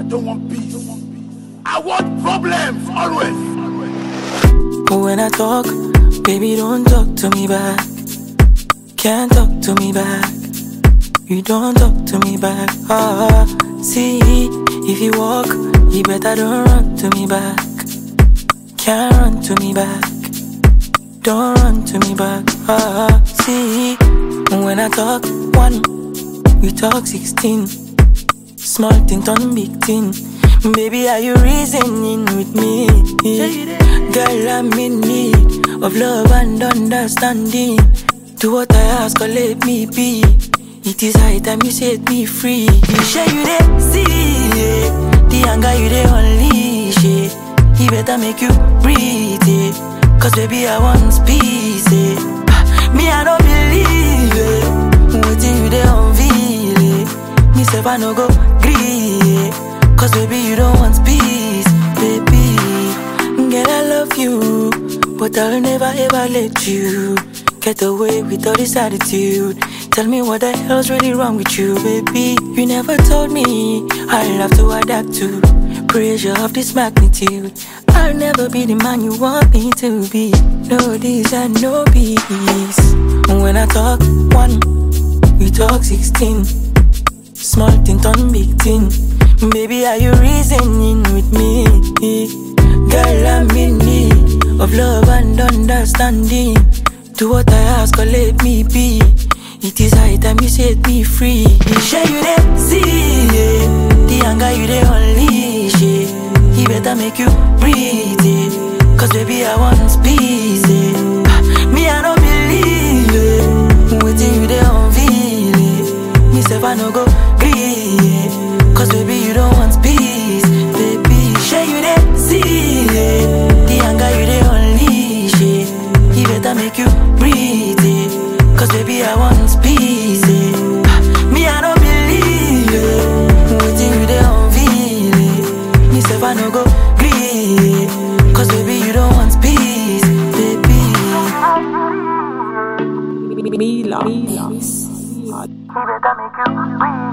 don't want peace. I want problems always. When I talk, baby, don't talk to me back. Can't talk to me back. You don't talk to me back. See, if you walk, you better don't run to me back. Can't run to me back. Don't run to me back. See, when I talk 1, we talk 16. Small thing turn big thing. Baby, are you reasoning with me? Girl, I'm in need of love and understanding. Do what I ask or let me be. It is high time you set me free. You share you there, see the anger you there unleash it. He better make you breathe it. Cause baby I want peace it. Me I don't believe it. Waiting you there unveil it. Me say I no go gree it. Cause baby you don't want peace, baby. Girl I love you, but I'll never ever let you get away with all this attitude. Tell me what the hell's really wrong with you, baby. You never told me I'll have to adapt to pressure of this magnitude. I'll never be the man you want me to be. No this and no peace. When I talk 1, we talk 16. Small thing turn big thing. Baby, are you reasoning with me? Girl, I'm in need of love and understanding. Do what I ask or let me be. It is high time you set me free. Share you there, see the anger you there unleash it. He better make you breathe it. Cause baby I want peace it. Me I don't believe it. Waiting you there unveil it. Me say I no go gree it. Cause baby you don't want peace, baby. Share you there, see it. The anger you there unleash it. He better make you breathe it. Cause baby I want peace it. Me I don't believe it. Waiting you there unveil it. Me say I no go gree it. Cause baby you don't want peace, baby. Me love. He better make you breathe.